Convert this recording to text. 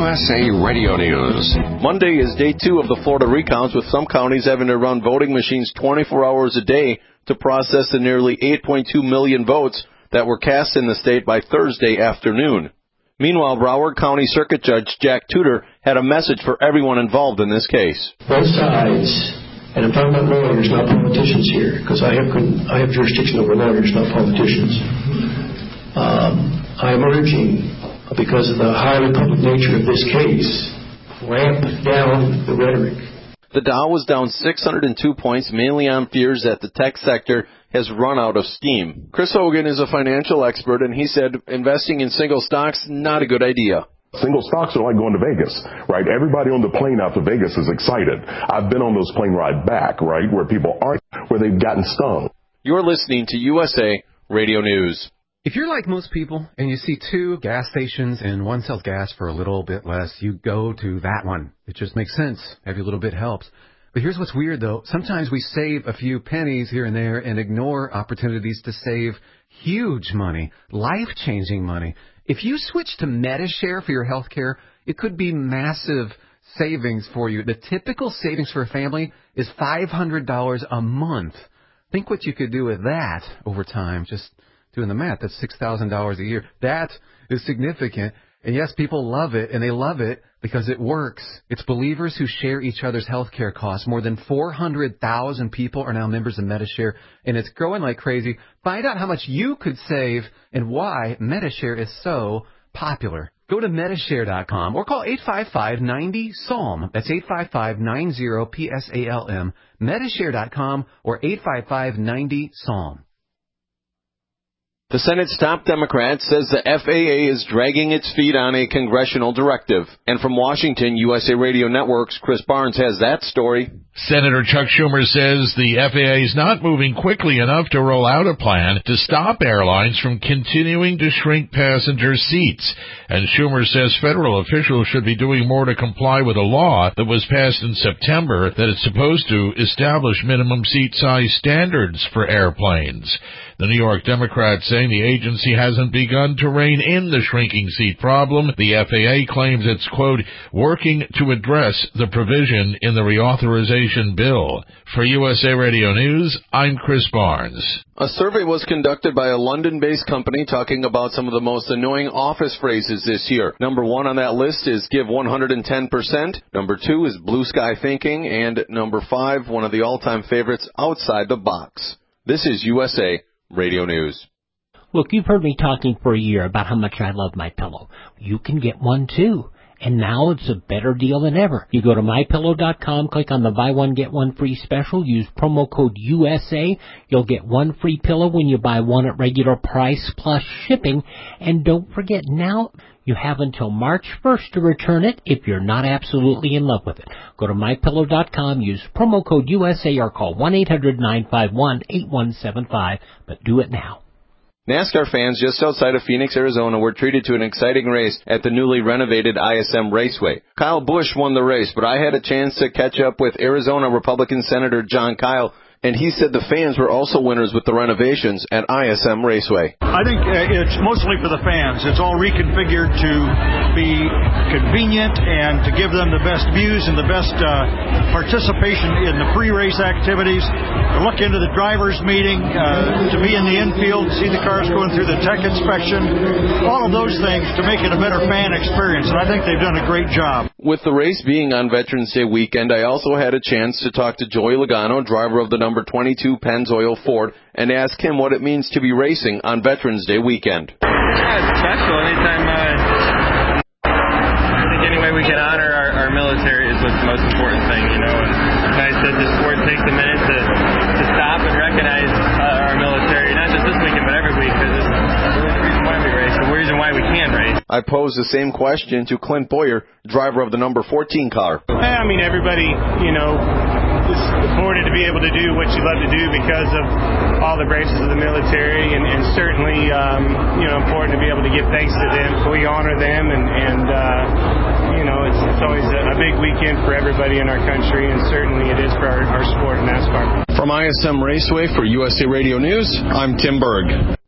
USA Radio News. Monday is day 2 of the Florida recounts, with some counties having to run voting machines 24 hours a day to process the nearly 8.2 million votes that were cast in the state by Thursday afternoon. Meanwhile, Broward County Circuit Judge Jack Tudor had a message for everyone involved in this case. Both sides, and I'm talking about lawyers, not politicians here, because I have jurisdiction over lawyers, not politicians. I am urging, because of the highly public nature of this case, ramp down the rhetoric. The Dow was down 602 points, mainly on fears that the tech sector has run out of steam. Chris Hogan is a financial expert, and he said investing in single stocks, not a good idea. Single stocks are like going to Vegas, right? Everybody on the plane out to Vegas is excited. I've been on those plane rides back, right, where people aren't, where they've gotten stung. You're listening to USA Radio News. If you're like most people and you see 2 gas stations and one sells gas for a little bit less, you go to that one. It just makes sense. Every little bit helps. But here's what's weird, though. Sometimes we save a few pennies here and there and ignore opportunities to save huge money, life-changing money. If you switch to Medi-Share for your health care, it could be massive savings for you. The typical savings for a family is $500 a month. Think what you could do with that over time. Just doing the math, that's $6,000 a year. That is significant. And yes, people love it, and they love it because it works. It's believers who share each other's health care costs. More than 400,000 people are now members of Medi-Share, and it's growing like crazy. Find out how much you could save and why Medi-Share is so popular. Go to Medi-Share.com or call 855-90-SALM. That's 855-90-PSALM. Medi-Share.com or 855-90-SALM. The Senate's top Democrat says the FAA is dragging its feet on a congressional directive. And from Washington, USA Radio Network's Chris Barnes has that story. Senator Chuck Schumer says the FAA is not moving quickly enough to roll out a plan to stop airlines from continuing to shrink passenger seats. And Schumer says federal officials should be doing more to comply with a law that was passed in September that is supposed to establish minimum seat size standards for airplanes. The New York Democrats saying the agency hasn't begun to rein in the shrinking seat problem. The FAA claims it's, quote, working to address the provision in the reauthorization bill. For USA Radio News, I'm Chris Barnes. A survey was conducted by a London-based company talking about some of the most annoying office phrases this year. Number 1 on that list is give 110%. Number 2 is blue sky thinking. And number 5, one of the all-time favorites, outside the box. This is USA Radio News. Look, you've heard me talking for a year about how much I love MyPillow. You can get one too. And now it's a better deal than ever. You go to MyPillow.com, click on the buy one, get one free special, use promo code USA. You'll get one free pillow when you buy one at regular price plus shipping. And don't forget, now you have until March 1st to return it if you're not absolutely in love with it. Go to MyPillow.com, use promo code USA, or call 1-800-951-8175. But do it now. NASCAR fans just outside of Phoenix, Arizona were treated to an exciting race at the newly renovated ISM Raceway. Kyle Busch won the race, but I had a chance to catch up with Arizona Republican Senator Jon Kyl, and he said the fans were also winners with the renovations at ISM Raceway. I think it's mostly for the fans. It's all reconfigured to be convenient and to give them the best views and the best participation in the pre-race activities, to look into the driver's meeting, to be in the infield, see the cars going through the tech inspection, all of those things to make it a better fan experience, and I think they've done a great job. With the race being on Veterans Day weekend, I also had a chance to talk to Joey Logano, driver of the number 22 Pennzoil Ford, and ask him what it means to be racing on Veterans Day weekend. Yeah, it's special. Anytime, I think any way we can honor our military is what's the most important thing, you know. And like I said, the sport takes a minute to stop and recognize our military, not just this weekend, but every week, because it's the reason why we race, the reason why we can race. I posed the same question to Clint Boyer, driver of the number 14 car. I mean, everybody, you know, is afforded to be able to do what you love to do because of all the branches of the military, and certainly, you know, important to be able to give thanks to them. We honor them, and you know, it's always a big weekend for everybody in our country, and certainly it is for our sport, NASCAR. From ISM Raceway for USA Radio News, I'm Tim Berg.